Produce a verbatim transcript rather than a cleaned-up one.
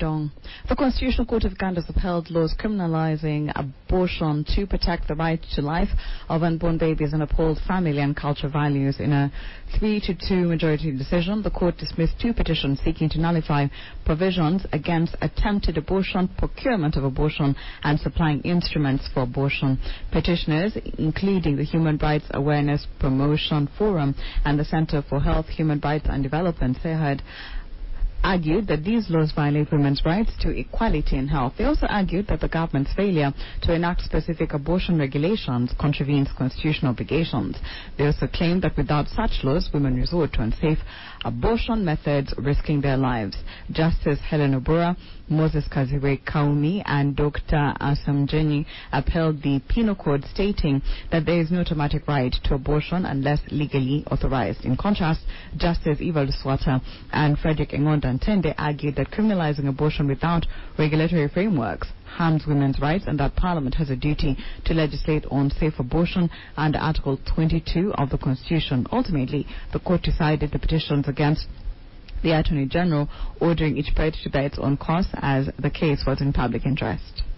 Dong. The Constitutional Court of Uganda has upheld laws criminalizing abortion to protect the right to life of unborn babies and uphold family and cultural values. In a three to two majority decision, the court dismissed two petitions seeking to nullify provisions against attempted abortion, procurement of abortion, and supplying instruments for abortion. Petitioners, including the Human Rights Awareness Promotion Forum and the Center for Health, Human Rights and Development, CEHAD, argued that these laws violate women's rights to equality in health. They also argued that the government's failure to enact specific abortion regulations contravenes constitutional obligations. They also claimed that without such laws, women resort to unsafe abortion methods, risking their lives. Justice Helen Obura, Moses Kaziwe Kaumi, and Doctor Asamjeni upheld the penal code, stating that there is no automatic right to abortion unless legally authorized. In contrast, Justice Eva Luswata and Frederick Engonda Ntende argued that criminalizing abortion without regulatory frameworks harms women's rights and that Parliament has a duty to legislate on safe abortion under Article twenty-two of the Constitution. Ultimately, the court decided the petitions against the Attorney General, ordering each party to bear its own costs as the case was in public interest.